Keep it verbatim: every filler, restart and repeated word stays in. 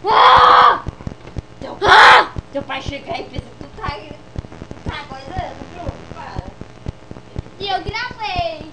Ah! Teu, Ah! teu pai chega aí e pensa que tu tá, tu tá coisando, Bruno, para. E eu gravei.